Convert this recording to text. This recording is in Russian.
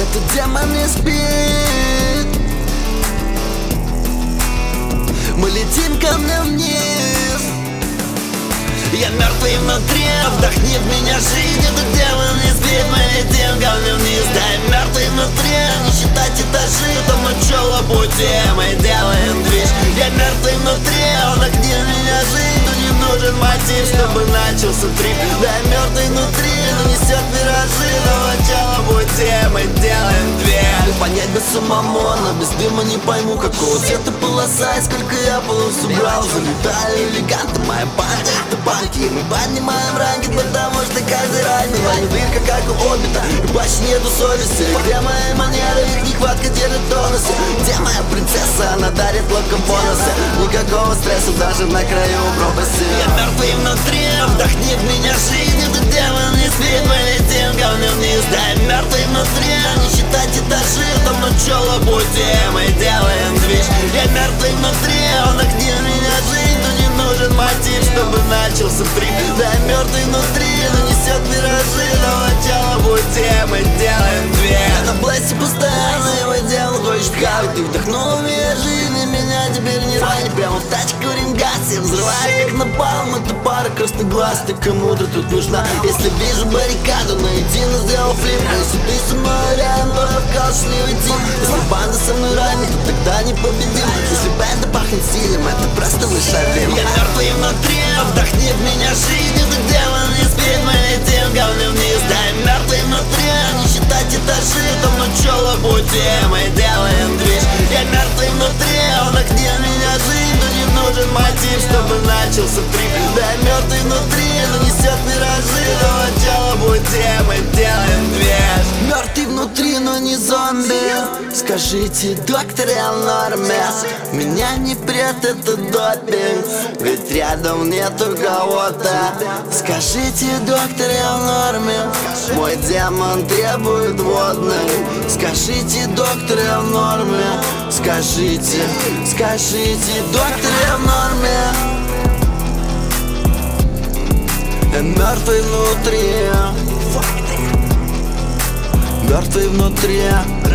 Этот демон не спит. Мы летим камнем вниз. Я мертвый внутри, вдохни в меня жизнь. Этот демон не спит, мы летим камнем вниз. Да, я мертвый внутри, не считать этажи. До начала пути мы делаем движ. Я мертвый внутри, вдохни в меня жизнь. Но не нужен мотив, чтобы начался трип. Да, я мертвый внутри, но несет виражи. До начала пути мы делаем дверь. Понять бы самому, но без дыма не пойму, какого цвета полоса и сколько я полос убрал. Залетали элеганты, моя банда это банки. Мы поднимаем ранги, потому что каждый ранен. Вами дырка, как у Хоббита, и почти нету совести. Где мои манеры, их нехватка держит тонусе. Где моя принцесса, она дарит локом бонусы. Никакого стресса даже на краю пропасти. Я мертвый внутри, вдохни в меня жизнь. Этот демон не спит, мы летим камнем вниз. Да, я мертвый внутри, не считать этажи. Там начало пути, мы делаем движ. Я мертвый внутри, он огни меня жизнь. Но не нужен мотив, чтобы начался трип. Да, я мертвый внутри, но несет виражи. До начала пути мы делаем дверь. На пласте постоянно его дело хочет хавать. Ты вдохнул в меня жизнь, и меня теперь не ранит. Прямо в тачке курим газ, я взрываю как напалм. Это пара красноглаз, ты кому-то тут нужна. Если вижу баррикаду, наедино сделал флип. А если ты со мной рядом, то я в кал счастливый тим. Если банда со мной ранит, то тогда не победим. Если банда пахнет стилем, это просто вышавим. Я мертвый внутри, вдохни в меня жизнь. Этот демон не спит, мы летим камнем вниз. Да, я мертвый внутри, не считать этажи. Там начало пути, мы делаем движ. Я мертвый внутри, он огни меня жизнь. Но не нужен мотив, чтобы начался трип. Да, я мертвый внутри, но несет миражи. До начала пути мы делаем движ. Мертвый внутри, но не зомби. Скажите, доктор, я в норме. Меня не прет этот допинг, ведь рядом нету кого-то. Скажите, доктор, я в норме. Мой демон требует водной. Скажите, доктор, я в норме. Скажите, доктор, я в норме. Я мертвый внутри. Мертвый внутри.